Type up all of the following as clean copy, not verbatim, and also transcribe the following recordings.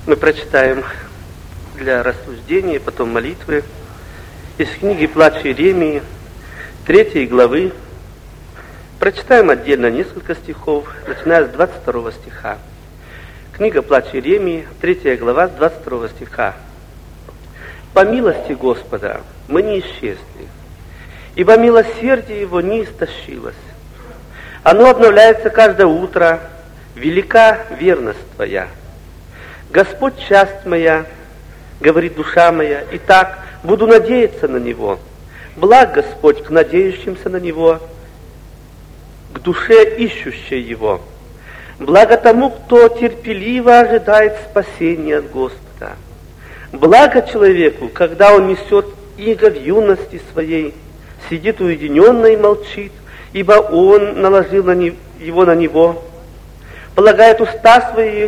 Мы прочитаем для рассуждения, потом молитвы из книги «Плач Иеремии», 3 главы. Прочитаем отдельно несколько стихов, начиная с 22 стиха. Книга «Плач Иеремии», 3 глава, с 22 стиха. «По милости Господа мы не исчезли, ибо милосердие Его не истощилось. Оно обновляется каждое утро, велика верность Твоя. Господь, часть моя, говорит душа моя, и так буду надеяться на Него. Благ Господь к надеющимся на Него, к душе ищущей Его. Благо тому, кто терпеливо ожидает спасения от Господа. Благо человеку, когда он несет иго в юности своей, сидит уединенно и молчит, ибо он наложил его на него, полагает уста свои,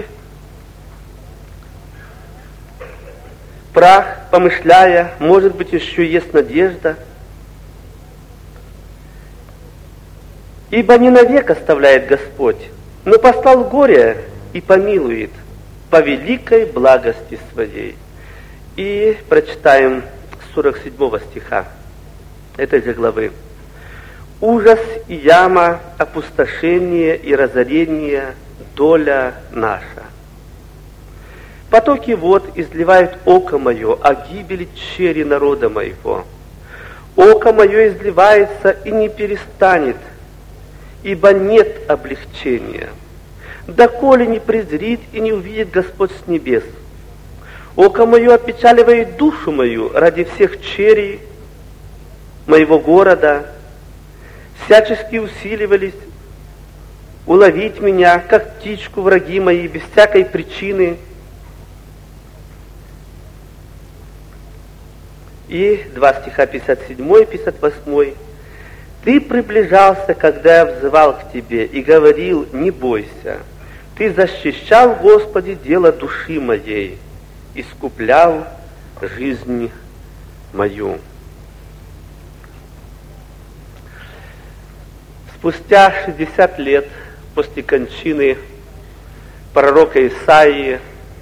прах, помышляя, может быть, еще есть надежда. Ибо не навек оставляет Господь, но послал горе и помилует по великой благости своей». И прочитаем 47 стиха этой же главы. «Ужас и яма, опустошение и разорение – доля наша. Потоки вод изливают око мое о гибели чери народа моего. Око мое изливается и не перестанет, ибо нет облегчения. Доколе не презрит и не увидит Господь с небес. Око мое опечаливает душу мою ради всех черей моего города. Всячески усиливались уловить меня, как птичку, враги мои, без всякой причины». И 2 стиха 57 и 58. «Ты приближался, когда я взывал к тебе, и говорил: не бойся. Ты защищал, Господи, дело души моей, искуплял жизнь мою». Спустя 60 лет после кончины пророка Исаии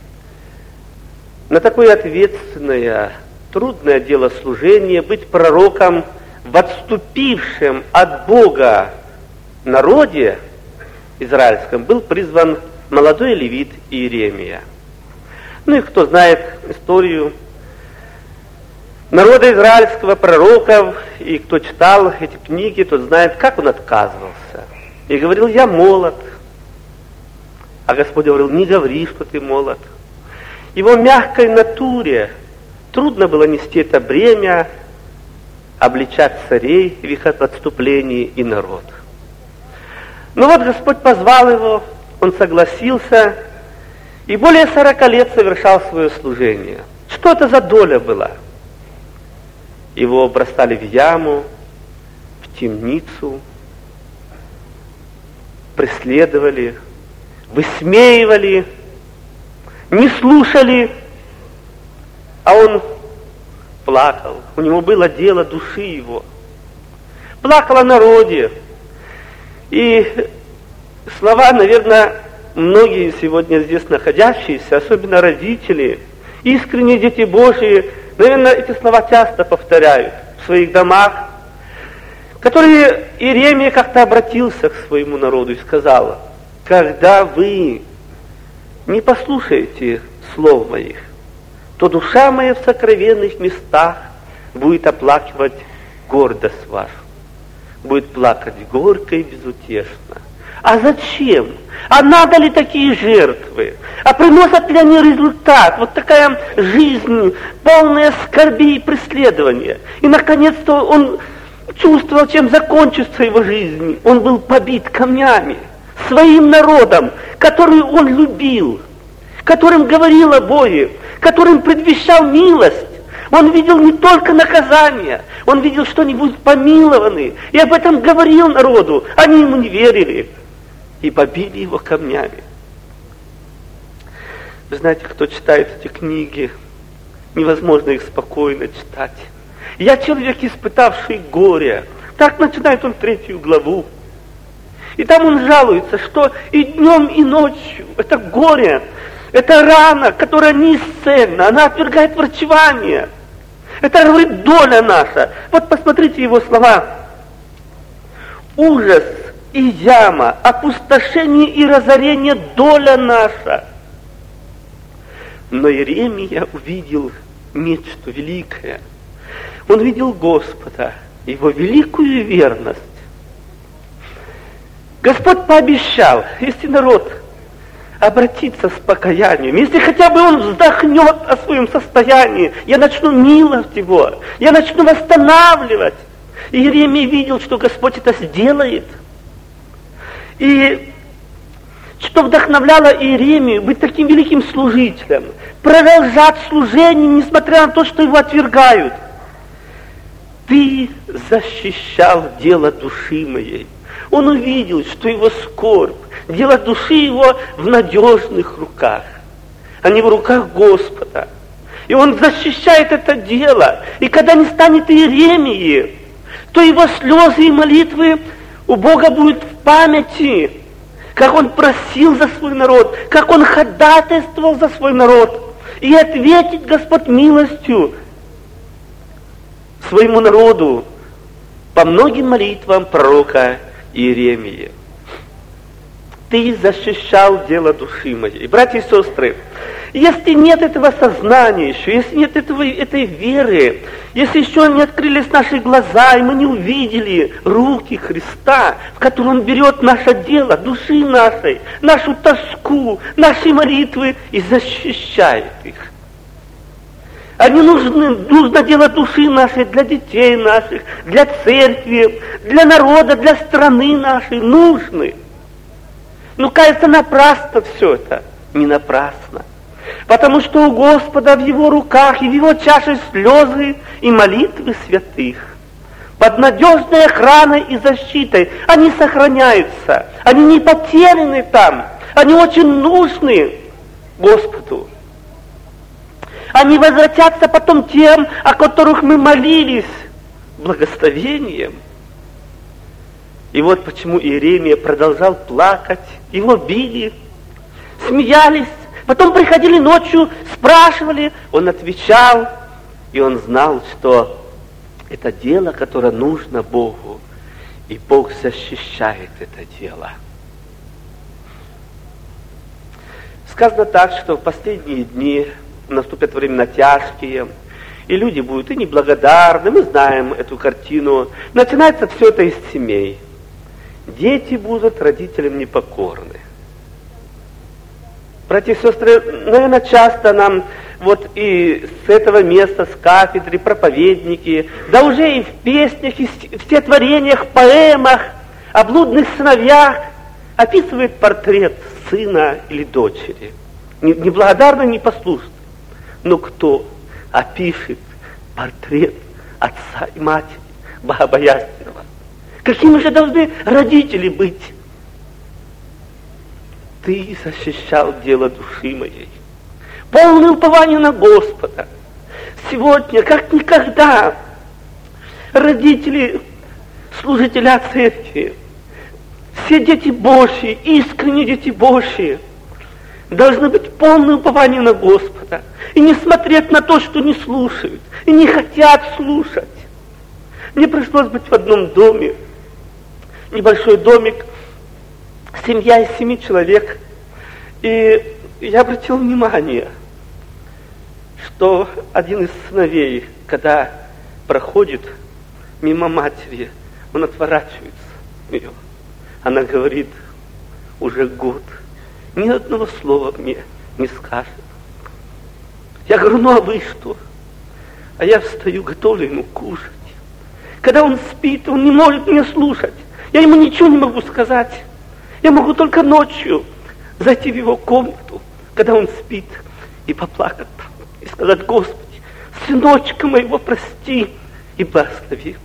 на такое ответственное, трудное дело служения, быть пророком в отступившем от Бога народе израильском, был призван молодой левит Иеремия. Ну и кто знает историю народа израильского, пророков, и кто читал эти книги, тот знает, как он отказывался. И говорил: я молод. А Господь говорил: не говори, что ты молод. Его мягкой натуре трудно было нести это бремя, обличать царей в их отступлении и народ. Но вот Господь позвал его, он согласился, и более 40 лет совершал свое служение. Что это за доля была? Его бросали в яму, в темницу, преследовали, высмеивали, не слушали, а он плакал. У него было дело души его. Плакал о народе. И слова, наверное, многие сегодня здесь находящиеся, особенно родители, искренние дети Божьи, наверное, эти слова часто повторяют в своих домах, которые Иеремия как-то обратился к своему народу и сказал: когда вы не послушаете слов моих, то душа моя в сокровенных местах будет оплакивать гордость вашу, будет плакать горько и безутешно. А зачем? А надо ли такие жертвы? А приносят ли они результат? Вот такая жизнь, полная скорби и преследования. И, наконец-то, он чувствовал, чем закончится его жизнь. Он был побит камнями своим народом, который он любил, которым говорил о Боге, которым предвещал милость. Он видел не только наказание, он видел, что они будут помилованы. И об этом говорил народу. Они ему не верили. И побили его камнями. Вы знаете, кто читает эти книги, невозможно их спокойно читать. Я человек, испытавший горе. Так начинает он 3 главу. И там он жалуется, что и днем, и ночью это горе, Это рана, которая неисцельна, она отвергает врачевание. Это говорит доля наша. Вот посмотрите его слова. Ужас и яма, опустошение и разорение доля наша. Но Иеремия увидел нечто великое. Он видел Господа, Его великую верность. Господь пообещал, если народ обратиться с покаянием, если хотя бы он вздохнет о своем состоянии, я начну миловать его, я начну восстанавливать. И Иеремия видел, что Господь это сделает. И что вдохновляло Иеремию быть таким великим служителем, продолжать служение, несмотря на то, что его отвергают. Ты защищал дело души моей. Он увидел, что его скорбь, дело души его в надежных руках, а не в руках Господа. И он защищает это дело. И когда не станет Иеремии, то его слезы и молитвы у Бога будут в памяти, как он просил за свой народ, как он ходатайствовал за свой народ. И ответит Господь милостью своему народу по многим молитвам пророка Иеремии. Ты защищал дело души моей. Братья и сестры, если нет этого сознания еще, если нет этой веры, если еще не открылись наши глаза, и мы не увидели руки Христа, в котором Он берет наше дело, души нашей, нашу тоску, наши молитвы и защищает их. Они нужно дело души нашей для детей наших, для церкви, для народа, для страны нашей, нужны. Но кажется, напрасно все это. Не напрасно. Потому что у Господа в Его руках и в Его чаше слезы и молитвы святых. Под надежной охраной и защитой они сохраняются. Они не потеряны там. Они очень нужны Господу. Они возвратятся потом тем, о которых мы молились, благословением. И вот почему Иеремия продолжал плакать, его били, смеялись, потом приходили ночью, спрашивали, он отвечал, и он знал, что это дело, которое нужно Богу, и Бог защищает это дело. Сказано так, что в последние дни наступят времена тяжкие, и люди будут и неблагодарны, мы знаем эту картину. Начинается все это из семей. Дети будут родителям непокорны. Братья и сестры, наверное, часто нам вот и с этого места, с кафедры, проповедники, да уже и в песнях, и в стихотворениях, поэмах о блудных сыновьях описывает портрет сына или дочери. Неблагодарный, непослушный. Но кто опишет портрет отца и матери богобоязненного? Какими же должны родители быть? Ты защищал дело души моей. Полное упование на Господа. Сегодня, как никогда, родители, служителя церкви, все дети Божьи, искренние дети Божьи, должны быть полное упование на Господа. И не смотреть на то, что не слушают, и не хотят слушать. Мне пришлось быть в одном доме, небольшой домик, семья из 7 человек. И я обратил внимание, что один из сыновей, когда проходит мимо матери, он отворачивается от нее. Она говорит, уже год, ни одного слова мне не скажет. Я говорю, ну а вы что? А я встаю, готовлю ему кушать. Когда он спит, он не может меня слушать. Я ему ничего не могу сказать. Я могу только ночью зайти в его комнату, когда он спит, и поплакать там, и сказать, Господи, сыночка моего прости и благослови.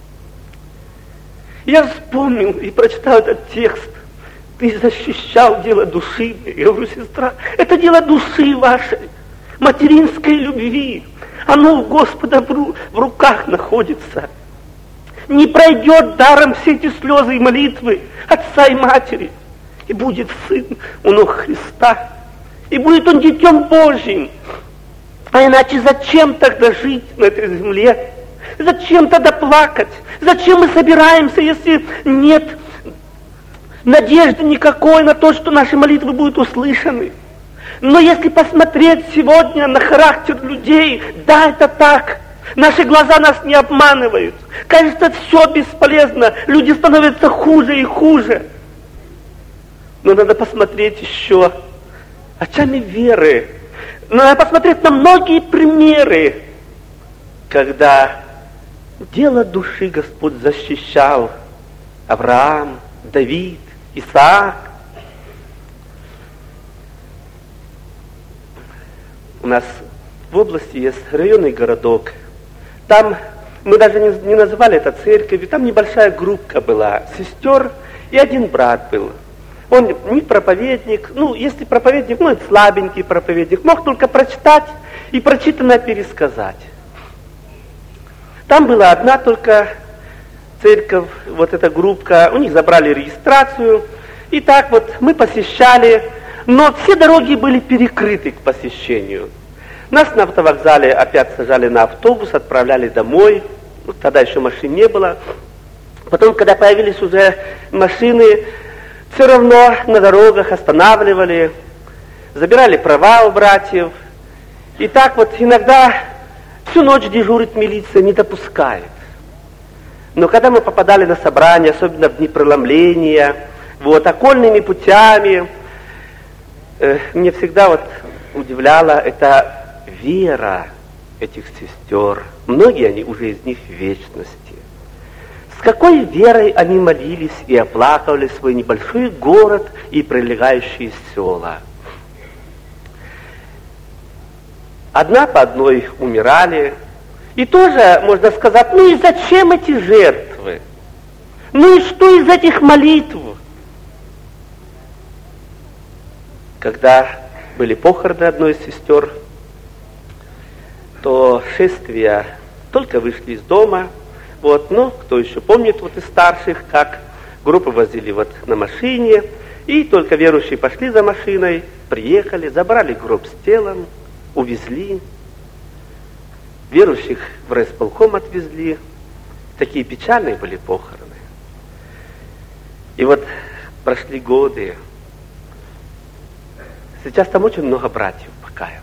Я вспомнил и прочитал этот текст. Ты защищал дело души. Я говорю, сестра, это дело души вашей, материнской любви. Оно у Господа в руках находится. Не пройдет даром все эти слезы и молитвы отца и матери. И будет сын у ног Христа. И будет он Детем Божьим. А иначе зачем тогда жить на этой земле? Зачем тогда плакать? Зачем мы собираемся, если нет надежды никакой на то, что наши молитвы будут услышаны? Но если посмотреть сегодня на характер людей, да, это так. Наши глаза нас не обманывают. Кажется, все бесполезно. Люди становятся хуже и хуже. Но надо посмотреть еще очами веры. Надо посмотреть на многие примеры, когда дело души Господь защищал. Авраам, Давид, Исаак. У нас в области есть районный городок. Там мы даже не называли это церковью, там небольшая группка была сестер, и один брат был. Он не проповедник, если проповедник, это слабенький проповедник, мог только прочитать и прочитанное пересказать. Там была одна только церковь, вот эта группка, у них забрали регистрацию, и так вот мы посещали, но все дороги были перекрыты к посещению. Нас на автовокзале опять сажали на автобус, отправляли домой, тогда еще машин не было. Потом, когда появились уже машины, все равно на дорогах останавливали, забирали права у братьев. И так вот иногда всю ночь дежурит милиция, не допускает. Но когда мы попадали на собрания, особенно в дни преломления, окольными путями, мне всегда удивляла эта вера этих сестер. Многие они уже из них в вечности. С какой верой они молились и оплакивали свой небольшой город и прилегающие села. Одна по одной умирали. И тоже, можно сказать, и зачем эти жертвы? И что из этих молитв? Когда были похороны одной из сестер, то шествия только вышли из дома. Кто еще помнит из старших, как группы возили на машине, и только верующие пошли за машиной, приехали, забрали гроб с телом, увезли. Верующих в райисполком отвезли. Такие печальные были похороны. И прошли годы. Сейчас там очень много братьев покаялось.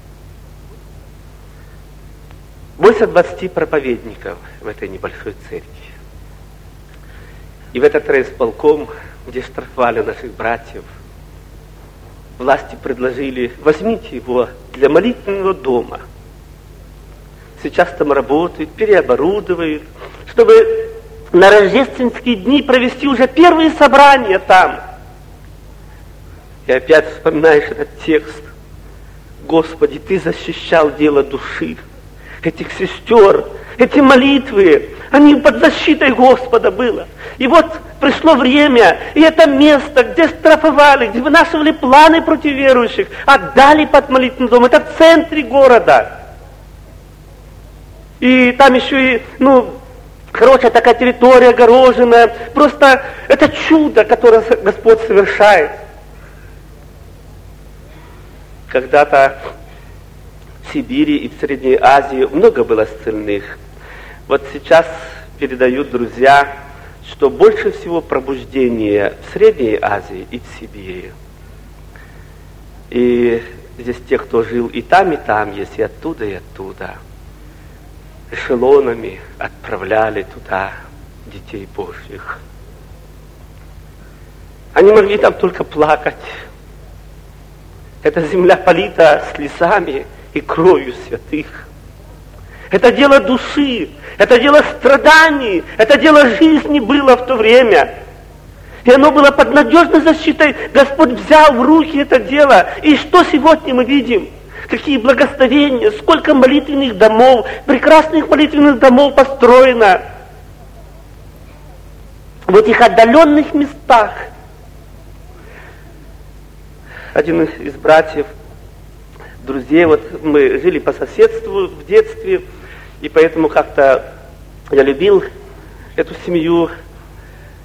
Больше 20 проповедников в этой небольшой церкви. И в этот райисполком, где штрафовали наших братьев, власти предложили: возьмите его для молитвенного дома. Сейчас там работают, переоборудовают, чтобы на рождественские дни провести уже первые собрания там. И опять вспоминаешь этот текст. Господи, Ты защищал дело души этих сестер, эти молитвы, они под защитой Господа было. И пришло время, и это место, где штрафовали, где вынашивали планы против верующих, отдали под молитвенный дом. Это в центре города. И там еще и, хорошая такая территория, огороженная. Просто это чудо, которое Господь совершает. Когда-то в Сибири и в Средней Азии много было исцеленных. Сейчас передают друзья, что больше всего пробуждения в Средней Азии и в Сибири. И здесь те, кто жил и там, есть, и оттуда, и оттуда. Эшелонами отправляли туда детей Божьих. Они могли там только плакать. Эта земля полита слезами и кровью святых. Это дело души, это дело страданий, это дело жизни было в то время. И оно было под надежной защитой. Господь взял в руки это дело. И что сегодня мы видим? Какие благословения, сколько молитвенных домов, прекрасных молитвенных домов построено в этих отдаленных местах. Один из братьев, друзей, мы жили по соседству в детстве, и поэтому как-то я любил эту семью.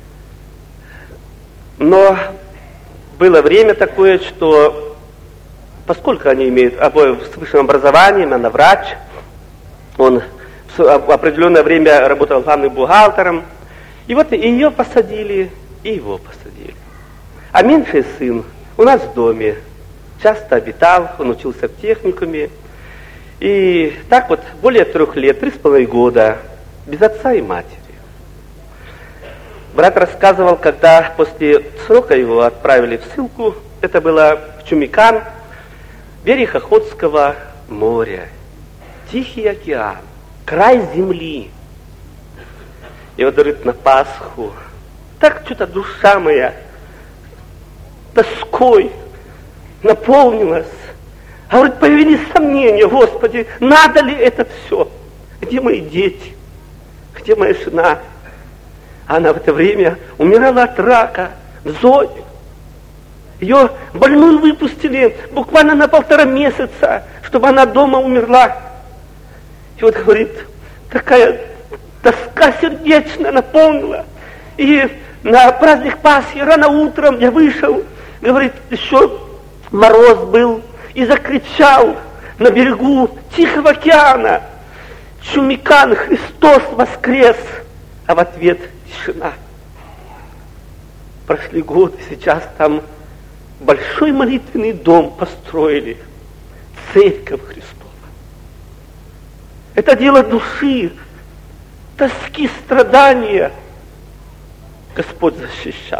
Но было время такое, что поскольку они имеют обои с высшим образованием, она врач, он в определенное время работал главным бухгалтером, и вот ее посадили, и его посадили. А меньший сын у нас в доме часто обитал, он учился в техникуме, и так вот более 3 лет, 3,5 года, без отца и матери. Брат рассказывал, когда после срока его отправили в ссылку, это было в Чумикан, берег Охотского моря, Тихий океан, край земли. И вот, говорит, на Пасху, так что-то душа моя тоской наполнилась. А говорит, появились сомнения, Господи, надо ли это все? Где мои дети? Где моя жена? Она в это время умирала от рака в зоне. Ее больную выпустили буквально на 1,5 месяца, чтобы она дома умерла. И вот, говорит, такая тоска сердечная наполнила. И на праздник Пасхи рано утром я вышел, говорит, еще мороз был, и закричал на берегу Тихого океана: Чумикан, Христос воскрес! А в ответ тишина. Прошли годы, сейчас там большой молитвенный дом построили, Церковь Христова. Это дело души, тоски, страдания Господь защищал.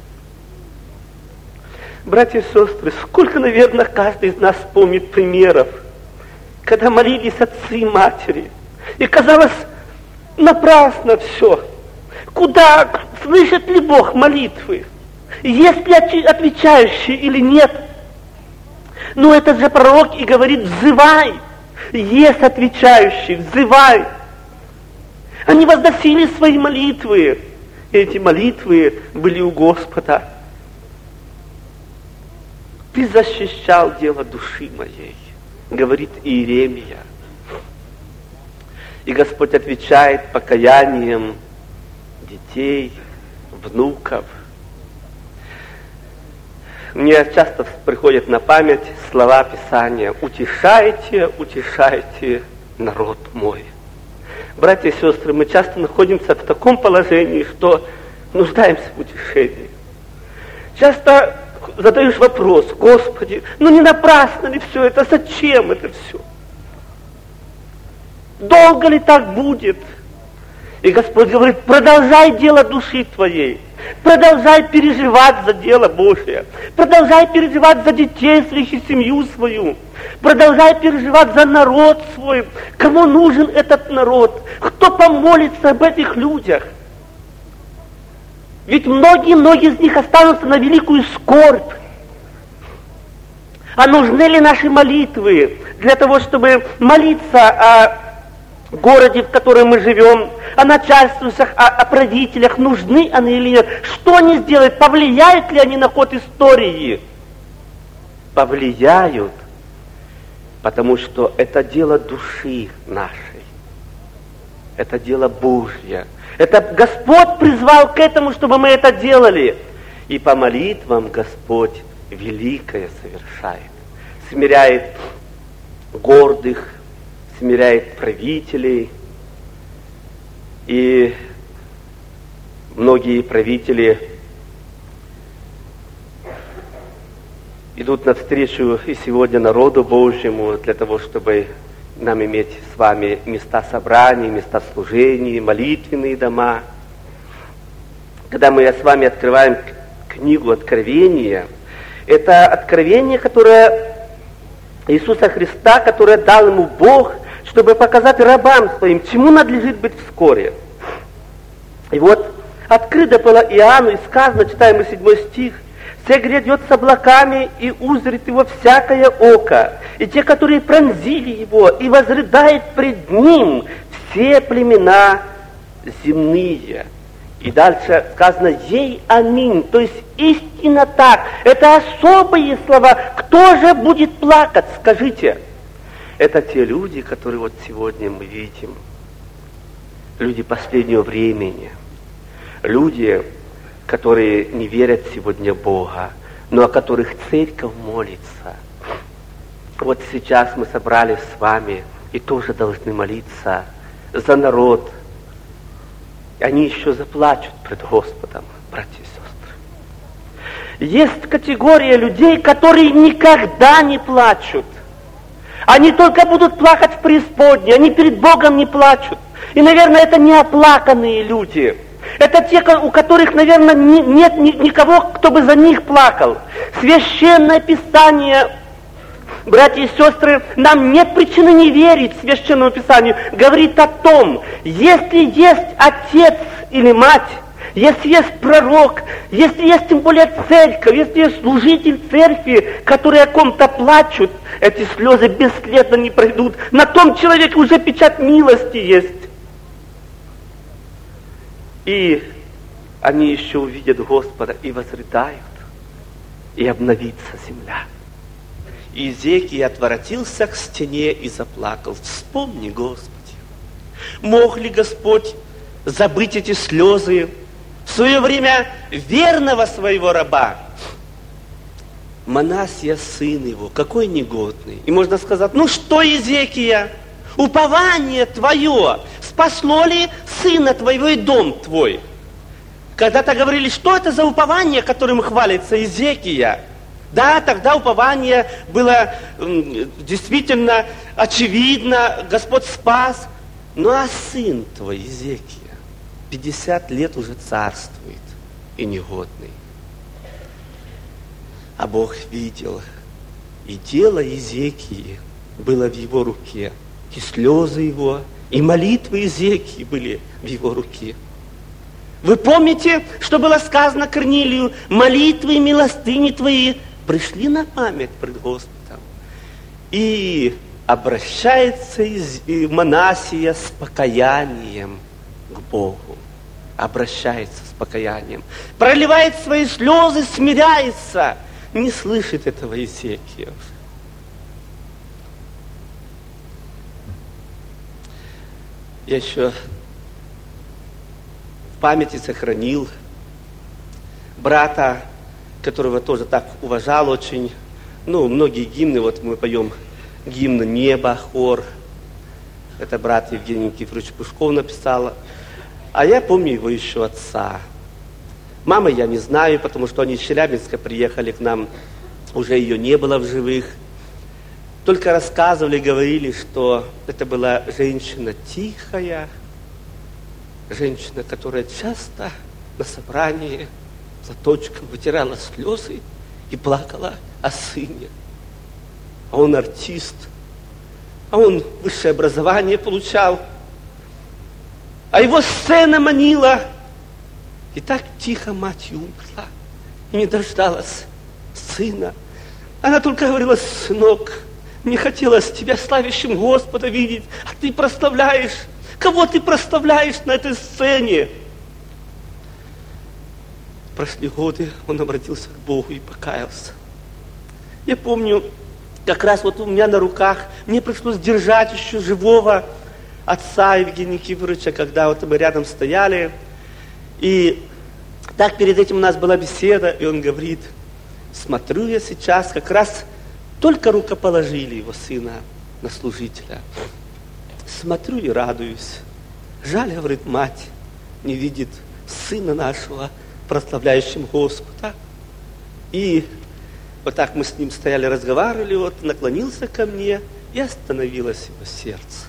Братья и сестры, сколько, наверное, каждый из нас помнит примеров, когда молились отцы и матери, и казалось, напрасно все. Куда, слышит ли Бог молитвы? Есть ли отвечающий или нет? Но этот же пророк и говорит: взывай. Есть отвечающий, взывай. Они возносили свои молитвы. И эти молитвы были у Господа. Ты защищал дело души моей, говорит Иеремия. И Господь отвечает покаянием детей, внуков. Мне часто приходят на память слова Писания: «Утешайте, утешайте народ мой». Братья и сестры, мы часто находимся в таком положении, что нуждаемся в утешении. Часто задаешь вопрос: Господи, не напрасно ли все это? Зачем это все? Долго ли так будет? И Господь говорит: продолжай дело души твоей. Продолжай переживать за дело Божие. Продолжай переживать за детей своих и семью свою. Продолжай переживать за народ свой. Кому нужен этот народ? Кто помолится об этих людях? Ведь многие из них останутся на великую скорбь. А нужны ли наши молитвы для того, чтобы молиться о городе, в котором мы живем, о начальствующих, о правителях, нужны они или нет? Что они сделают? Повлияют ли они на ход истории? Повлияют, потому что это дело души нашей. Это дело Божье. Это Господь призвал к этому, чтобы мы это делали. И по молитвам Господь великое совершает. Смиряет гордых, смиряет правителей. И многие правители идут навстречу и сегодня народу Божьему для того, чтобы нам иметь с вами места собраний, места служений, молитвенные дома. Когда мы с вами открываем книгу Откровения, это откровение, которое Иисуса Христа, которое дал ему Бог, чтобы показать рабам своим, чему надлежит быть вскоре. И вот открыто было Иоанну, и сказано, читаем мы 7 стих: «Все грядет с облаками, и узрит его всякое око, и те, которые пронзили его, и возрыдает пред ним все племена земные». И дальше сказано: «Ей аминь», то есть истинно так. Это особые слова. Кто же будет плакать, скажите? Это те люди, которые вот сегодня мы видим. Люди последнего времени. Люди, которые не верят сегодня в Бога, но о которых церковь молится. Вот сейчас мы собрались с вами и тоже должны молиться за народ. И они еще заплачут пред Господом, братья и сестры. Есть категория людей, которые никогда не плачут. Они только будут плакать в преисподней, они перед Богом не плачут. И, наверное, это неоплаканные люди. Это те, у которых, наверное, нет никого, кто бы за них плакал. Священное Писание, братья и сестры, нам нет причины не верить Священному Писанию. Говорит о том, если есть отец или мать, если есть пророк, если есть тем более церковь, если есть служитель церкви, которые о ком-то плачут, эти слезы бесследно не пройдут. На том человеке уже печать милости есть. И они еще увидят Господа и возрыдают, и обновится земля. Иезекия отворотился к стене и заплакал. Вспомни, Господи, мог ли Господь забыть эти слезы в свое время верного своего раба? Манасия, сын его, какой негодный. И можно сказать, ну что, Иезекия, упование твое спасло ли сына твоего и дом твой? Когда-то говорили, что это за упование, которым хвалится Иезекия? Да, тогда упование было действительно очевидно, Господь спас. Ну а сын твой, Иезекия, 50 лет уже царствует и негодный. А Бог видел, и дело Иезекии было в его руке, и слезы его, и молитвы Иезекии были в его руке. Вы помните, что было сказано Корнилию? Молитвы и милостыни твои пришли на память пред Господом. И обращается Манасия с покаянием к Богу. Обращается с покаянием. Проливает свои слезы, смиряется. Не слышит этого Иезекия уже. Я еще в памяти сохранил брата, которого тоже так уважал очень. Ну, многие гимны, вот мы поем гимн «Небо», хор. Это брат Евгений Никифорович Пушков написал. А я помню его еще отца. Мамы я не знаю, потому что они из Челябинска приехали к нам. Уже ее не было в живых. Только рассказывали, говорили, что это была женщина тихая, женщина, которая часто на собрании платочком вытирала слезы и плакала о сыне. А он артист, а он высшее образование получал, а его сцена манила. И так тихо мать умерла, и не дождалась сына. Она только говорила: сынок, мне хотелось тебя славящим Господа видеть, а ты прославляешь. Кого ты прославляешь на этой сцене? Прошли годы, он обратился к Богу и покаялся. Я помню, как раз вот у меня на руках мне пришлось держать еще живого отца Евгения Никифоровича, когда вот мы рядом стояли. И так перед этим у нас была беседа, и он говорит: смотрю я сейчас, как раз только рукоположили его сына на служителя. Смотрю и радуюсь. Жаль, говорит, мать не видит сына нашего, прославляющим Господа. И вот так мы с ним стояли, разговаривали, вот наклонился ко мне, и остановилось его сердце.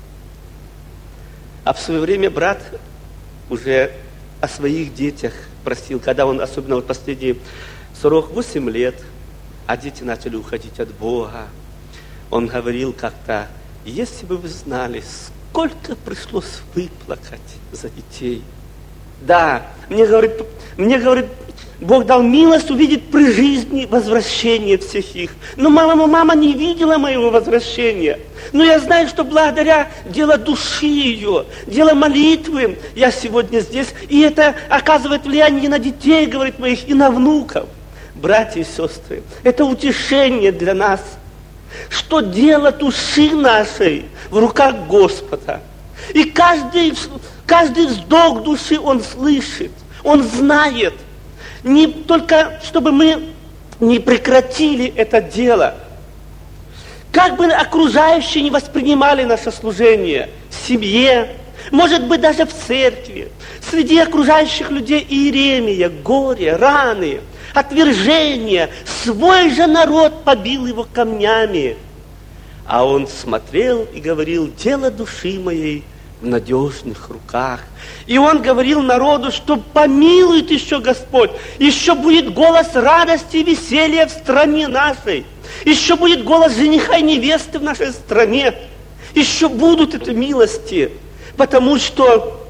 А в свое время брат уже о своих детях просил, когда он, особенно вот последние 48 лет, а дети начали уходить от Бога, он говорил как-то: если бы вы знали, сколько пришлось выплакать за детей. Да, мне говорит, Бог дал милость увидеть при жизни возвращение всех их. Но мама не видела моего возвращения. Но я знаю, что благодаря делу души ее, делу молитвы, я сегодня здесь. И это оказывает влияние на детей, говорит, моих, и на внуков. Братья и сестры, это утешение для нас, что дело души нашей в руках Господа. И каждый вздох души Он слышит, Он знает. Не только, чтобы мы не прекратили это дело. Как бы окружающие не воспринимали наше служение в семье, может быть, даже в церкви, среди окружающих людей Иеремия, горе, раны, отвержение, свой же народ побил его камнями. А он смотрел и говорил: дело души моей в надежных руках. И он говорил народу, что помилует еще Господь, еще будет голос радости и веселья в стране нашей, еще будет голос жениха и невесты в нашей стране, еще будут эти милости, потому что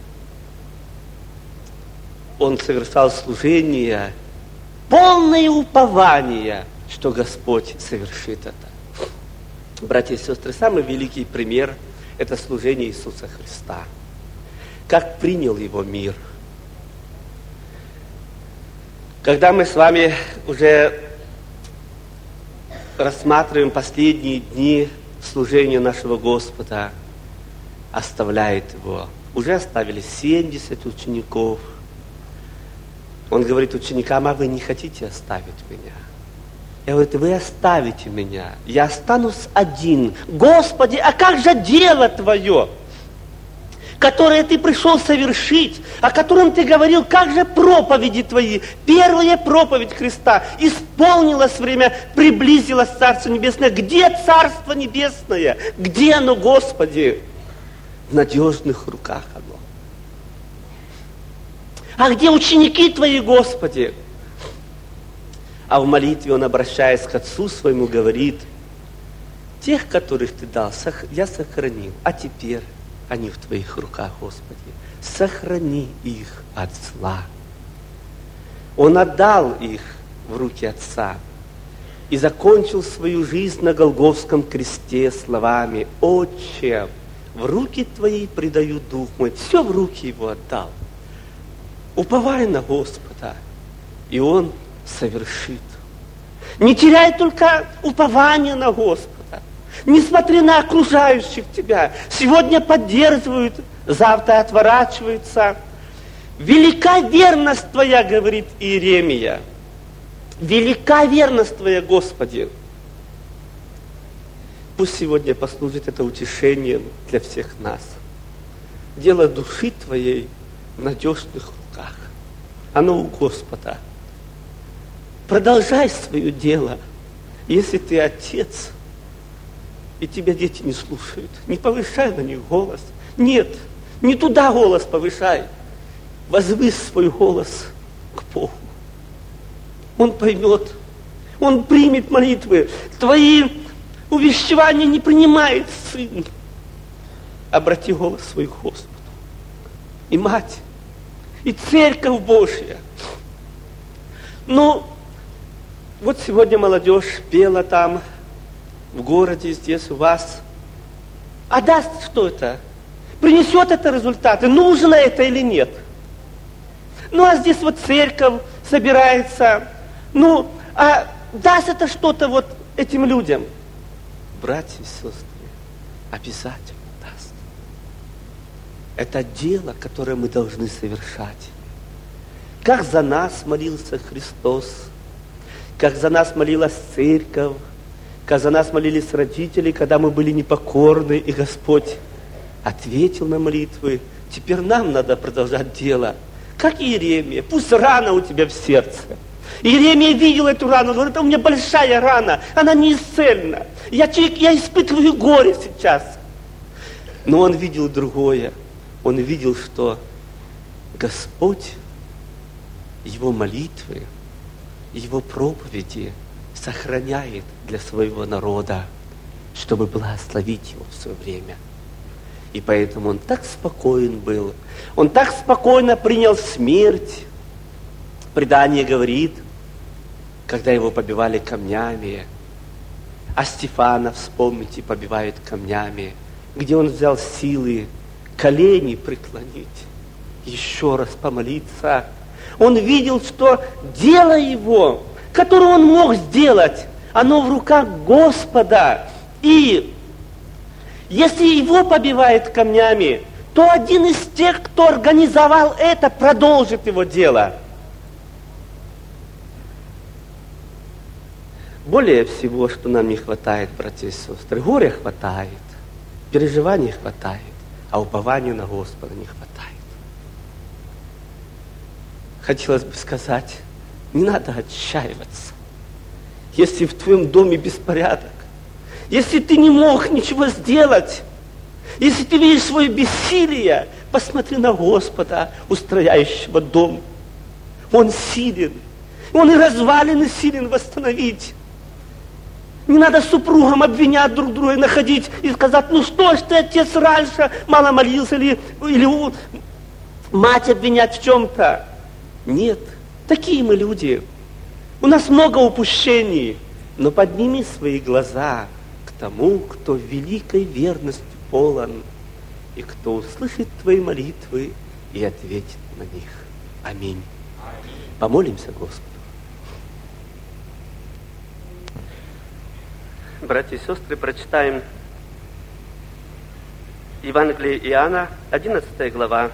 он совершал служение, полное упование, что Господь совершит это. Братья и сестры, самый великий пример – это служение Иисуса Христа. Как принял его мир. Когда мы с вами уже рассматриваем последние дни служения нашего Господа, оставляет его. Уже оставили 70 учеников. Он говорит ученикам: а вы не хотите оставить меня? Я говорю: вы оставите меня, я останусь один. Господи, а как же дело Твое, которое Ты пришел совершить, о котором Ты говорил, как же проповеди Твои, первая проповедь Христа, исполнилось время, приблизилось Царство Небесное. Где Царство Небесное? Где оно, Господи? В надежных руках оно. А где ученики Твои, Господи? А в молитве он, обращаясь к Отцу Своему, говорит: тех, которых Ты дал, я сохранил, а теперь они в Твоих руках, Господи. Сохрани их от зла. Он отдал их в руки Отца и закончил свою жизнь на Голгофском кресте словами: Отче, в руки Твои предаю дух мой. Все в руки Его отдал. Уповай на Господа, и Он совершит. Не теряй только упование на Господа. Не смотри на окружающих тебя. Сегодня поддерживают, завтра отворачиваются. Велика верность Твоя, говорит Иеремия. Велика верность Твоя, Господи. Пусть сегодня послужит это утешением для всех нас. Дело души Твоей в надежных руках. Оно у Господа. Продолжай свое дело. Если ты отец, и тебя дети не слушают, не повышай на них голос. Нет, не туда голос повышай. Возвысь свой голос к Богу. Он поймет, Он примет молитвы. Твои увещевания не принимает сын. Обрати голос свой к Господу. И мать, и Церковь Божья. Ну, вот сегодня молодежь пела там, в городе, здесь у вас. А даст что это? Принесет это результаты? Нужно это или нет? Ну, а здесь вот церковь собирается. Ну, а даст это что-то вот этим людям? Братья и сестры, обязательно даст. Это дело, которое мы должны совершать. Как за нас молился Христос, как за нас молилась церковь, как за нас молились родители, когда мы были непокорны, и Господь ответил на молитвы. Теперь нам надо продолжать дело. Как Иеремия, пусть рана у тебя в сердце. Иеремия видел эту рану, говорит: это у меня большая рана, она неисцельна. Я испытываю горе сейчас. Но он видел другое. Он видел, что Господь, Его молитвы, Его проповеди сохраняет для своего народа, чтобы благословить его в свое время. И поэтому он так спокоен был. Он так спокойно принял смерть. Предание говорит, когда его побивали камнями, а Стефана, вспомните, побивают камнями, где он взял силы колени преклонить, еще раз помолиться. Он видел, что дело его, которое он мог сделать, оно в руках Господа. И если его побивают камнями, то один из тех, кто организовал это, продолжит его дело. Более всего, что нам не хватает, братья и сестры, горя хватает, переживаний хватает, а упования на Господа не хватает. Хотелось бы сказать, не надо отчаиваться. Если в твоем доме беспорядок, если ты не мог ничего сделать, если ты видишь свое бессилие, посмотри на Господа, устрояющего дом. Он силен. Он и развалины силен восстановить. Не надо супругам обвинять друг друга и находить и сказать, ну что ж ты, отец, раньше мало молился, или мать обвинять в чем-то. Нет, такие мы люди. У нас много упущений, но подними свои глаза к тому, кто великой верностью полон, и кто услышит твои молитвы и ответит на них. Аминь. Помолимся Господу. Братья и сестры, прочитаем Евангелие Иоанна, 11 глава,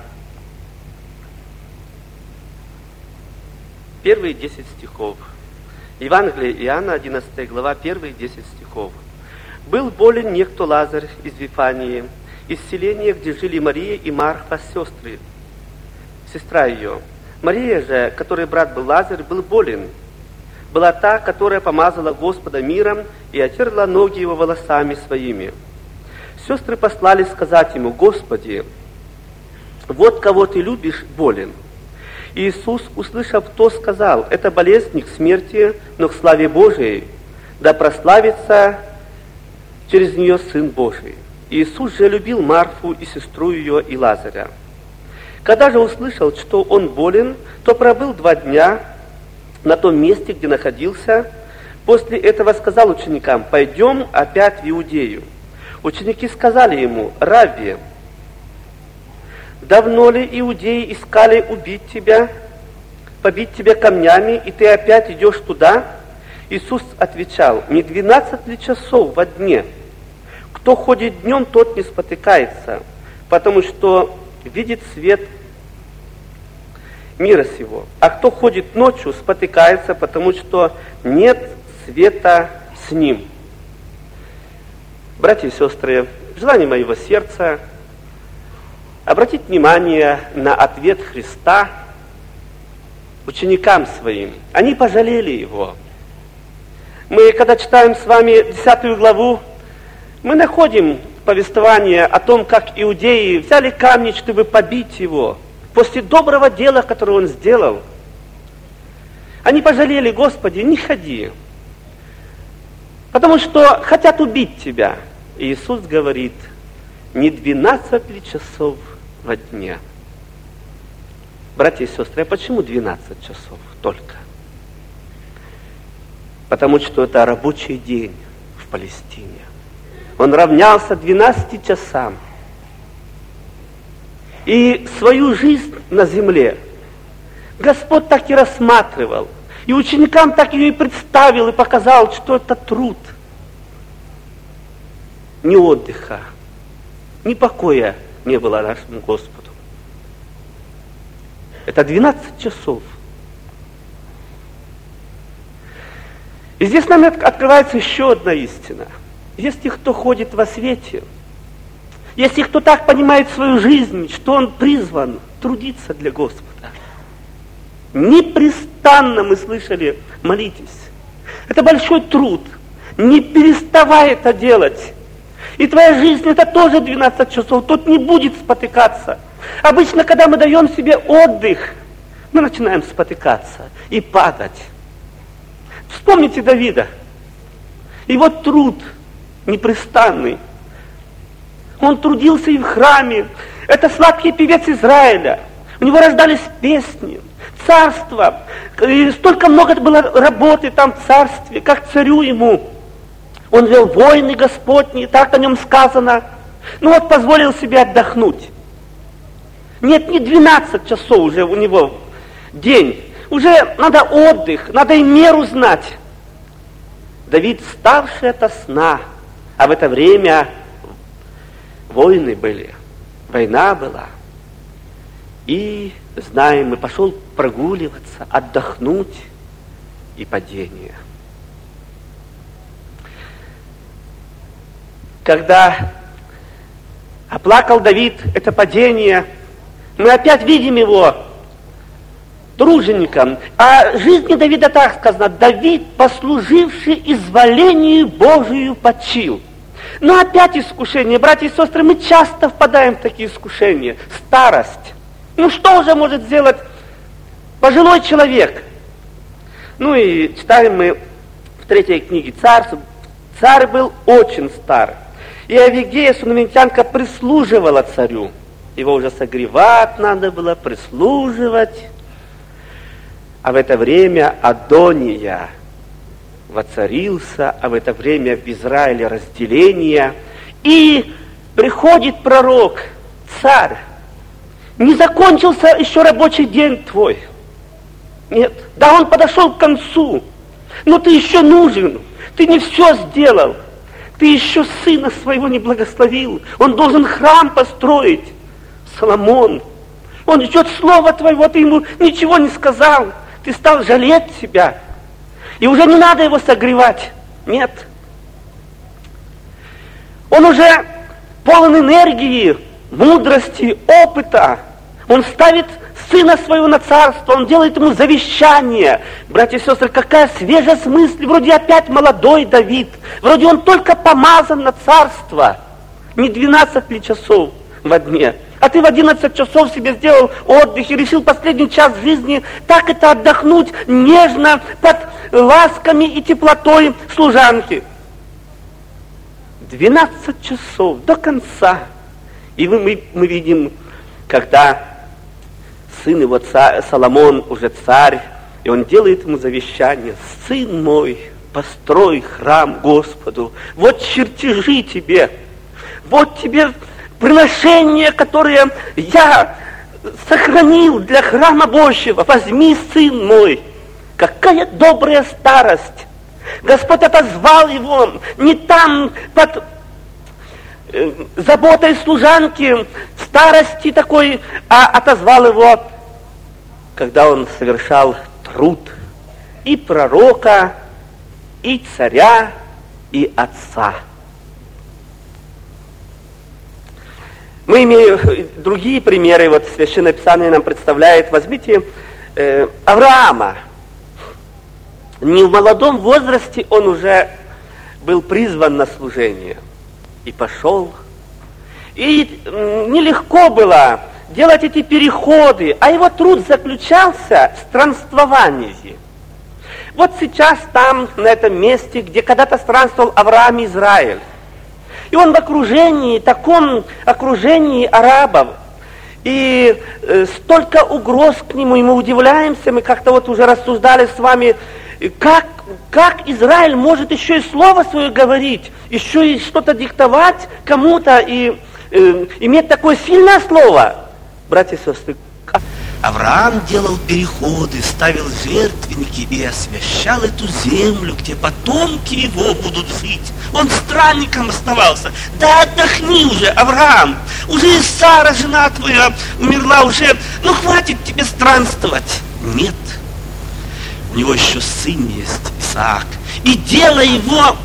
первые 10 стихов. Евангелие Иоанна, 11 глава, первые 10 стихов. «Был болен некто Лазарь из Вифании, из селения, где жили Мария и Марфа, сестры, сестра ее. Мария же, которой брат был Лазарь, был болен, была та, которая помазала Господа миром и отерла ноги его волосами своими. Сестры послали сказать ему: Господи, вот кого ты любишь, болен. Иисус, услышав то, сказал: это болезнь не к смерти, но к славе Божией, да прославится через нее Сын Божий. Иисус же любил Марфу и сестру ее и Лазаря. Когда же услышал, что он болен, то пробыл 2 дня на том месте, где находился. После этого сказал ученикам: пойдем опять в Иудею. Ученики сказали ему: Равви, давно ли иудеи искали убить тебя, побить тебя камнями, и ты опять идешь туда? Иисус отвечал: не 12 ли часов во дне? Кто ходит днем, тот не спотыкается, потому что видит свет мира сего. А кто ходит ночью, спотыкается, потому что нет света с ним. Братья и сестры, желание моего сердца обратить внимание на ответ Христа ученикам своим. Они пожалели Его. Мы, когда читаем с вами 10 главу, мы находим повествование о том, как иудеи взяли камни, чтобы побить Его. После доброго дела, которое Он сделал, они пожалели: Господи, не ходи, потому что хотят убить Тебя. И Иисус говорит: не 12 ли часов во дне? Братья и сестры, а почему 12 часов только? Потому что это рабочий день в Палестине. Он равнялся 12 часам. И свою жизнь на земле Господь так и рассматривал. И ученикам так ее и представил, и показал, что это труд. Ни отдыха, ни покоя не было нашему Господу. Это 12 часов. И здесь нам открывается еще одна истина. Если кто ходит во свете, если кто так понимает свою жизнь, что он призван трудиться для Господа, непрестанно, мы слышали, молитесь. Это большой труд. Не переставай это делать. И твоя жизнь это тоже 12 часов. Тут не будет спотыкаться. Обычно, когда мы даем себе отдых, мы начинаем спотыкаться и падать. Вспомните Давида. Его труд непрестанный. Он трудился и в храме. Это сладкий певец Израиля. У него рождались песни, царство. И столько много было работы там в царстве, как царю ему. Он вел войны Господни, так о нем сказано. Ну вот позволил себе отдохнуть. Нет, не 12 часов уже у него день. Уже надо отдых, надо и меру знать. Давид, вставший ото сна, а в это время войны были, война была. И, знаем, мы пошел прогуливаться, отдохнуть, и падение. когда оплакал Давид это падение, мы опять видим его тружеником. О жизни Давида так сказано: Давид, послуживший изволению Божию, почил. Но опять искушение. Братья и сестры, мы часто впадаем в такие искушения. Старость. Ну что уже может сделать пожилой человек? Ну и читаем мы в 3 книге Царств. Царь был очень стар. И Авигея, сунамитянка, прислуживала царю. Его уже согревать надо было, прислуживать. А в это время Адония воцарился, а в это время в Израиле разделение. И приходит пророк: царь, не закончился еще рабочий день твой. Нет, да он подошел к концу, но ты еще нужен, ты не все сделал, ты еще сына своего не благословил, он должен храм построить, Соломон. Он ждет слова твоего, ты ему ничего не сказал, ты стал жалеть себя. И уже не надо его согревать. Нет. Он уже полон энергии, мудрости, опыта. Он ставит сына своего на царство, он делает ему завещание. Братья и сестры, какая свежесть мысли. Вроде опять молодой Давид. Вроде он только помазан на царство. Не 12 ли часов во дне. А ты в 11 часов себе сделал отдых и решил последний час жизни так это отдохнуть нежно под ласками и теплотой служанки. 12 часов до конца. И мы видим, когда сын его, Соломон, уже царь, и он делает ему завещание: сын мой, построй храм Господу, вот чертежи тебе, вот тебе приношения, которые я сохранил для храма Божьего, возьми, сын мой. Какая добрая старость! Господь отозвал его не там под заботой служанки, старости такой, а отозвал его, когда он совершал труд и пророка, и царя, и отца. Мы имеем другие примеры, вот Священное Писание нам представляет. Возьмите Авраама. Не в молодом возрасте он уже был призван на служение. И пошел. И нелегко было делать эти переходы, а его труд заключался в странствовании. Вот сейчас там, на этом месте, где когда-то странствовал Авраам и Израиль. И он в окружении, таком окружении арабов. И столько угроз к нему, и мы удивляемся, мы как-то вот уже рассуждали с вами, как Израиль может еще и слово свое говорить, еще и что-то диктовать кому-то, и иметь такое сильное слово. Братья и сестры, Авраам делал переходы, ставил жертвенники и освящал эту землю, где потомки его будут жить. Он странником оставался. Да отдохни уже, Авраам. Уже и Сара, жена твоя, умерла уже. Ну хватит тебе странствовать. Нет. У него еще сын есть, Исаак. И дело его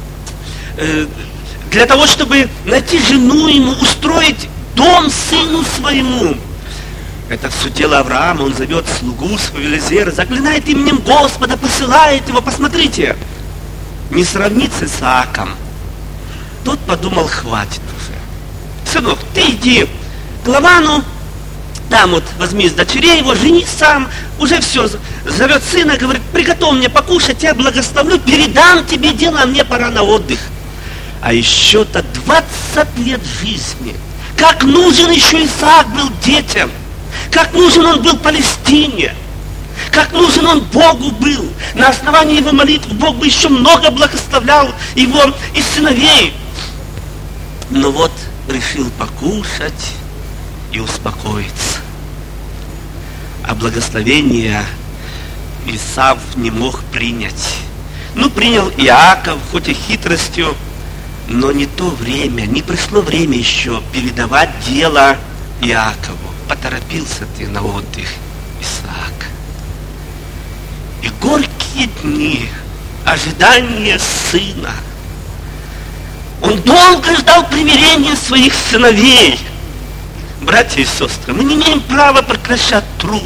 для того, чтобы найти жену ему, устроить дом сыну своему. Это все дело Авраама, он зовет слугу своего Элиезера, заклинает именем Господа, посылает его, посмотрите, не сравнится с Исааком. Тот подумал, хватит уже. Сынок, ты иди к Лавану, там вот возьми из дочерей его, женись сам, уже все, зовет сына, говорит: приготовь мне покушать, я благословлю, передам тебе дело, а мне пора на отдых. А еще-то 20 лет жизни. Как нужен еще Исаак был детям. Как нужен он был Палестине, как нужен он Богу был. На основании его молитв Бог бы еще много благословлял его и сыновей. Но вот решил покушать и успокоиться. А благословение Исав не мог принять. Ну, принял Иаков, хоть и хитростью, но не то время, не пришло время еще передавать дело Иакову. Поторопился ты на отдых, Исаак. И горькие дни ожидания сына Он долго ждал примирения своих сыновей. Братья и сестры, мы не имеем права прекращать труд.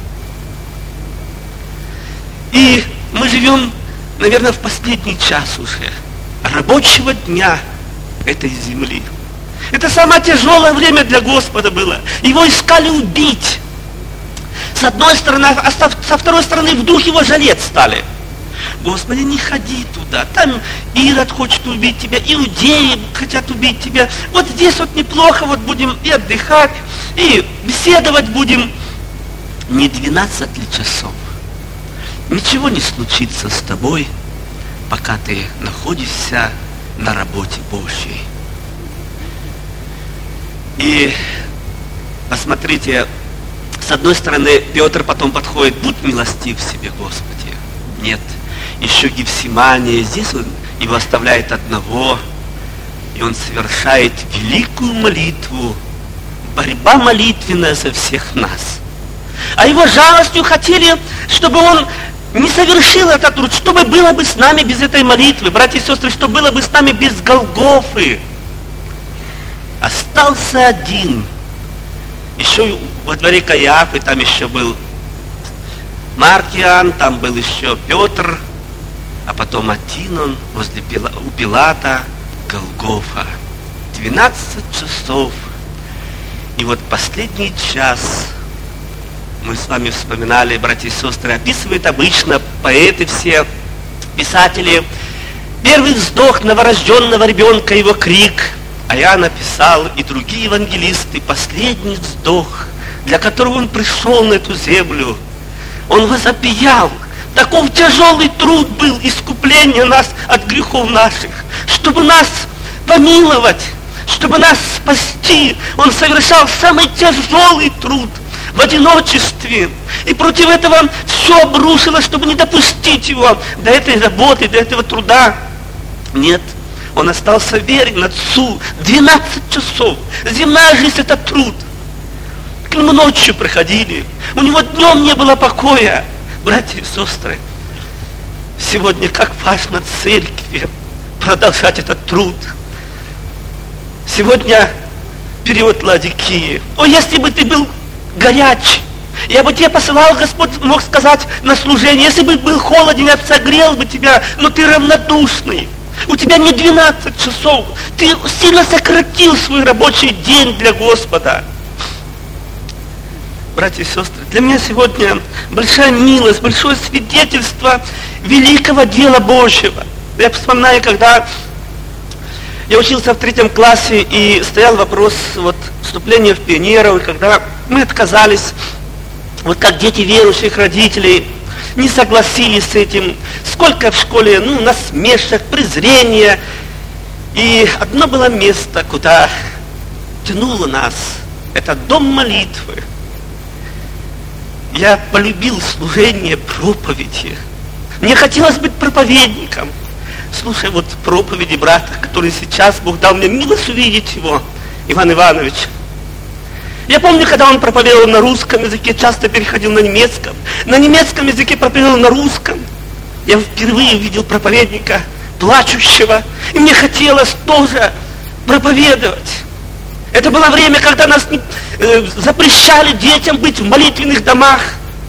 И мы живем, наверное, в последний час уже рабочего дня этой земли. Это самое тяжелое время для Господа было. Его искали убить. С одной стороны, а со второй стороны в дух его жалеть стали. Господи, не ходи туда, там Ирод хочет убить тебя, иудеи хотят убить тебя. Вот здесь вот неплохо, вот будем и отдыхать, и беседовать будем. Не 12 ли часов? Ничего не случится с тобой, пока ты находишься на работе Божьей. И посмотрите, с одной стороны, Петр потом подходит: будь милостив себе, Господи. Нет, еще Гефсимания, здесь он его оставляет одного, и он совершает великую молитву, борьба молитвенная за всех нас. А его жалостью хотели, чтобы он не совершил этот труд, чтобы было бы с нами без этой молитвы, братья и сестры, что было бы с нами без Голгофы. Остался один. Еще во дворе Каиафы там еще был Марк Иоанн, там был еще Петр, а потом один он возле у Пилата, Голгофа. 12 часов. И вот последний час, мы с вами вспоминали, братья и сестры, описывают обычно поэты все, писатели, первый вздох новорожденного ребенка, его крик. А я написал, и другие евангелисты, последний вздох, для которого он пришел на эту землю. Он возопиял. Таков тяжелый труд был, искупление нас от грехов наших, чтобы нас помиловать, чтобы нас спасти. Он совершал самый тяжелый труд в одиночестве. И против этого все обрушилось, чтобы не допустить его до этой работы, до этого труда. Нет. Он остался верен Отцу. 12 часов. Земная жизнь — это труд. К нему ночью приходили. У него днем не было покоя. Братья и сестры, сегодня как важно церкви продолжать этот труд. Сегодня период Ладикии. О, если бы ты был горяч, я бы тебя посылал, Господь мог сказать, на служение. Если бы был холоден, я согрел бы тебя, но ты равнодушный. У тебя не 12 часов. Ты сильно сократил свой рабочий день для Господа. Братья и сестры, для меня сегодня большая милость, большое свидетельство великого дела Божьего. Я вспоминаю, когда я учился в 3 классе, и стоял вопрос вступления в пионеров, и когда мы отказались, как дети верующих родителей, не согласились с этим. Сколько в школе, насмешек, презрения. И одно было место, куда тянуло нас. Это дом молитвы. Я полюбил служение проповеди. Мне хотелось быть проповедником. Слушай, проповеди брата, который сейчас Бог дал мне милость увидеть его, Иван Иванович. Я помню, когда он проповедовал на русском языке, часто переходил на немецком. На немецком языке проповедовал на русском. Я впервые видел проповедника плачущего. И мне хотелось тоже проповедовать. Это было время, когда нас запрещали детям быть в молитвенных домах.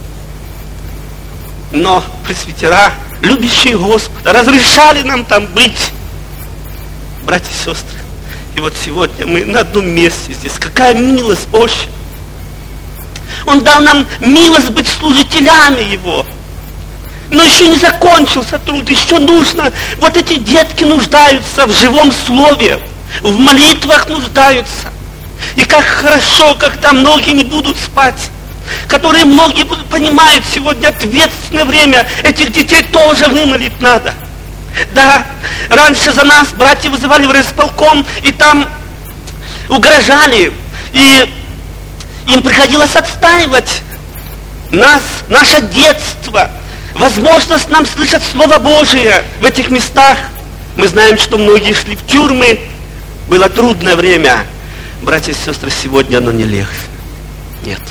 Но пресвитера, любящие Господа, разрешали нам там быть. Братья и сестры, и сегодня мы на одном месте здесь. Какая милость Божья! Он дал нам милость быть служителями Его. Но еще не закончился труд, еще нужно. Эти детки нуждаются в живом слове, в молитвах нуждаются. И как хорошо, когда многие не будут спать, которые многие понимают сегодня ответственное время, этих детей тоже вымолить надо. Да, раньше за нас братья вызывали в райисполком, и там угрожали, и им приходилось отстаивать нас, наше детство, возможность нам слышать Слово Божие в этих местах. Мы знаем, что многие шли в тюрьмы, было трудное время. Братья и сестры, сегодня оно не легче. Нет.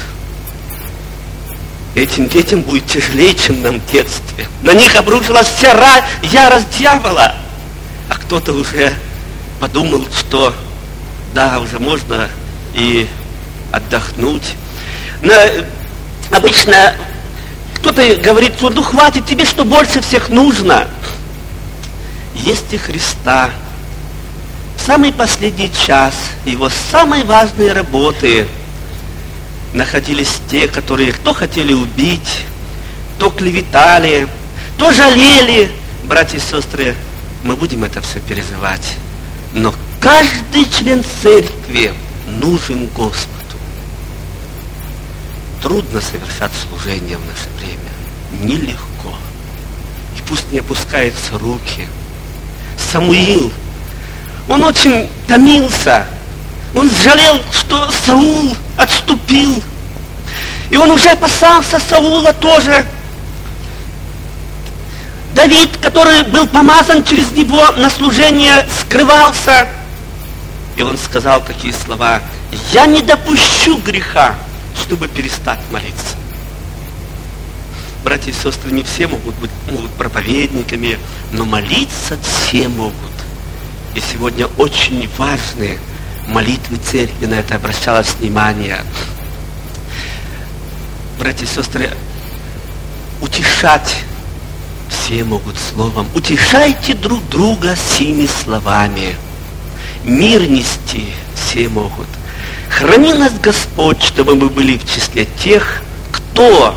Этим детям будет тяжелее, чем нам в детстве. На них обрушилась вся ярость дьявола. А кто-то уже подумал, что да, уже можно и отдохнуть. Но обычно кто-то говорит, что ну хватит, тебе что больше всех нужно? Есть и Христа. В самый последний час его самой важной работы находились те, которые то хотели убить, то клеветали, то жалели. Братья и сестры, мы будем это все переживать. Но каждый член церкви нужен Господу. Трудно совершать служение в наше время. Нелегко. И пусть не опускаются руки. Самуил, он очень томился. Он жалел, что Саул отступил. И он уже опасался Саула тоже. Давид, который был помазан через него на служение, скрывался. И он сказал такие слова: «Я не допущу греха, чтобы перестать молиться». Братья и сестры, не все могут быть проповедниками, но молиться все могут. И сегодня очень важны молитвы церкви, на это обращалось внимание. Братья и сестры, утешать все могут словом. Утешайте друг друга сими словами. Мир нести все могут. Храни нас Господь, чтобы мы были в числе тех, кто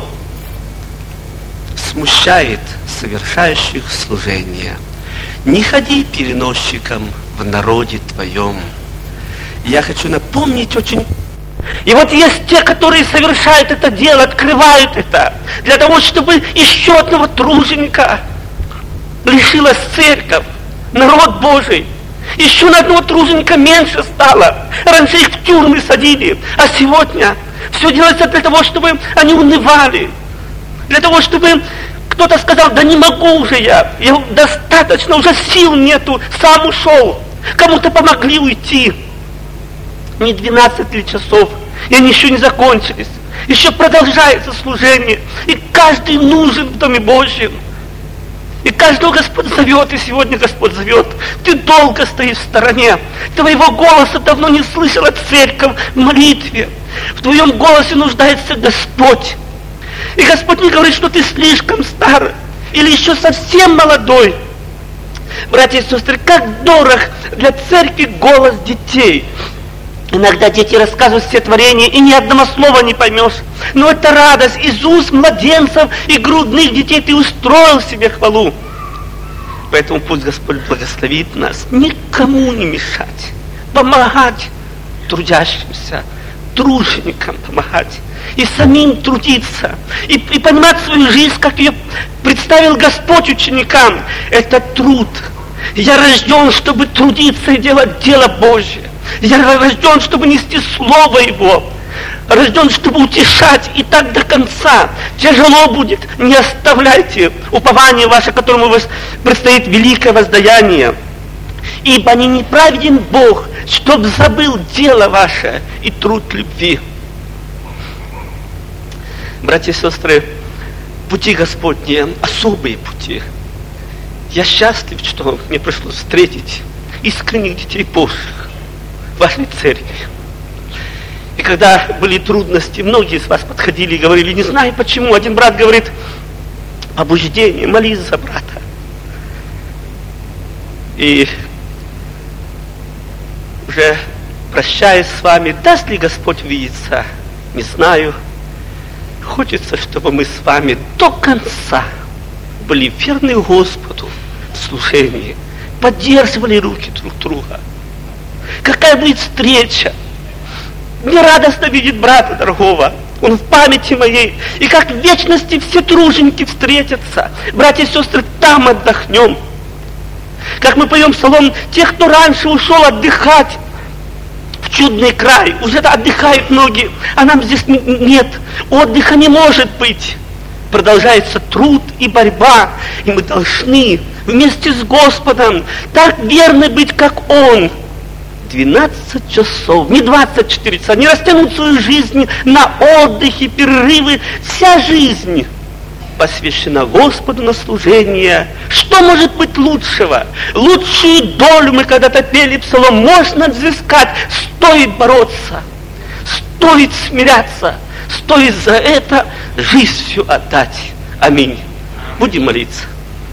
смущает совершающих служение. Не ходи переносчиком в народе Твоем. Я хочу напомнить очень... И вот есть те, которые совершают это дело, открывают это, для того, чтобы еще одного труженика лишилась церковь, народ Божий. Еще на одного труженика меньше стало. Раньше их в тюрьмы садили, а сегодня все делается для того, чтобы они унывали. Для того, чтобы кто-то сказал: да не могу уже я достаточно, уже сил нету, сам ушел. Кому-то помогли уйти. Не 12 ли часов, и они еще не закончились. Еще продолжается служение, и каждый нужен в Доме Божьем. И каждого Господь зовет, и сегодня Господь зовет. Ты долго стоишь в стороне. Твоего голоса давно не слышала церковь в молитве. В твоем голосе нуждается Господь. И Господь не говорит, что ты слишком стар или еще совсем молодой. Братья и сестры, как дорог для церкви голос детей. Иногда дети рассказывают все творения, и ни одного слова не поймешь. Но это радость. Из уст младенцев и грудных детей ты устроил себе хвалу. Поэтому пусть Господь благословит нас никому не мешать. Помогать трудящимся, труженикам помогать. И самим трудиться. И понимать свою жизнь, как ее представил Господь ученикам. Это труд. Я рожден, чтобы трудиться и делать дело Божье. Я рожден, чтобы нести Слово Его. Рожден, чтобы утешать, и так до конца. Тяжело будет, не оставляйте упование ваше, которому вас предстоит великое воздаяние. Ибо не неправеден Бог, чтоб забыл дело ваше и труд любви. Братья и сестры, пути Господни, особые пути. Я счастлив, что мне пришлось встретить искренних детей Божьих в вашей церкви. И когда были трудности, многие из вас подходили и говорили: не знаю почему. Один брат говорит: побуждение, молись за брата. И уже прощаясь с вами, даст ли Господь видеться, не знаю. Хочется, чтобы мы с вами до конца были верны Господу в служении, поддерживали руки друг друга. Какая будет встреча? Мне радостно видеть брата дорогого. Он в памяти моей. И как в вечности все труженики встретятся. Братья и сестры, там отдохнем. Как мы поем псалом: тех, кто раньше ушел отдыхать в чудный край, уже отдыхают многие, а нам здесь нет. Отдыха не может быть. Продолжается труд и борьба. И мы должны вместе с Господом так верны быть, как Он. 12 часов, не 24 часа, не растянуть свою жизнь на отдыхе, перерывы. Вся жизнь посвящена Господу на служение. Что может быть лучшего? Лучшую долю мы когда-то пели псалом. Можно взыскать. Стоит бороться. Стоит смиряться. Стоит за это жизнь всю отдать. Аминь. Будем молиться.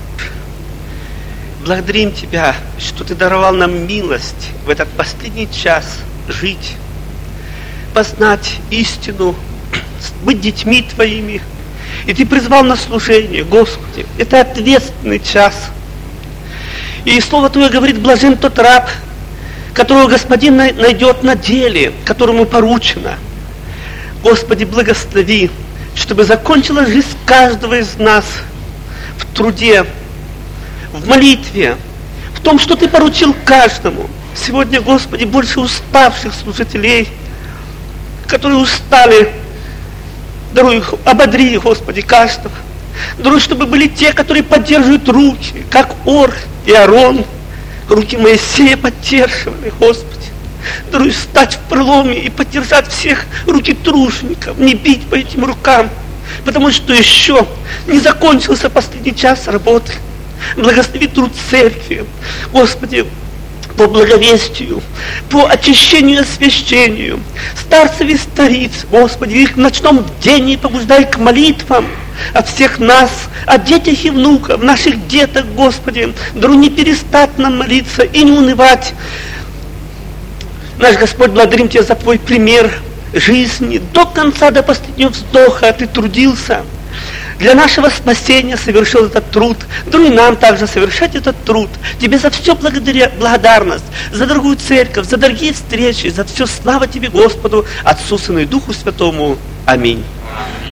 Благодарим Тебя, что Ты даровал нам милость в этот последний час жить, познать истину, быть детьми Твоими. И Ты призвал на служение, Господи. Это ответственный час. И Слово Твое говорит: блажен тот раб, которого Господин найдет на деле, которому поручено. Господи, благослови, чтобы закончилась жизнь каждого из нас в труде, в молитве, в том, что Ты поручил каждому. Сегодня, Господи, больше уставших служителей, которые устали. Даруй, ободри, Господи, каждого. Даруй, чтобы были те, которые поддерживают руки, как Ор и Аарон. Руки Моисея поддерживали, Господи. Даруй встать в проломе и поддержать всех руки тружеников, не бить по этим рукам, потому что еще не закончился последний час работы. Благослови труд церкви, Господи, по благовестию, по очищению и освящению, старцев и стариц, Господи, их в ночном бдении побуждай к молитвам от всех нас, о детях и внуках, наших деток, Господи, даруй не перестать нам молиться и не унывать. Наш Господь, благодарим Тебя за Твой пример жизни. До конца, до последнего вздоха Ты трудился. Для нашего спасения совершил этот труд. Даруй нам также совершать этот труд. Тебе за все благодарность, за дорогую церковь, за дорогие встречи, за все слава Тебе, Господу, Отцу, Сыну и Духу Святому. Аминь.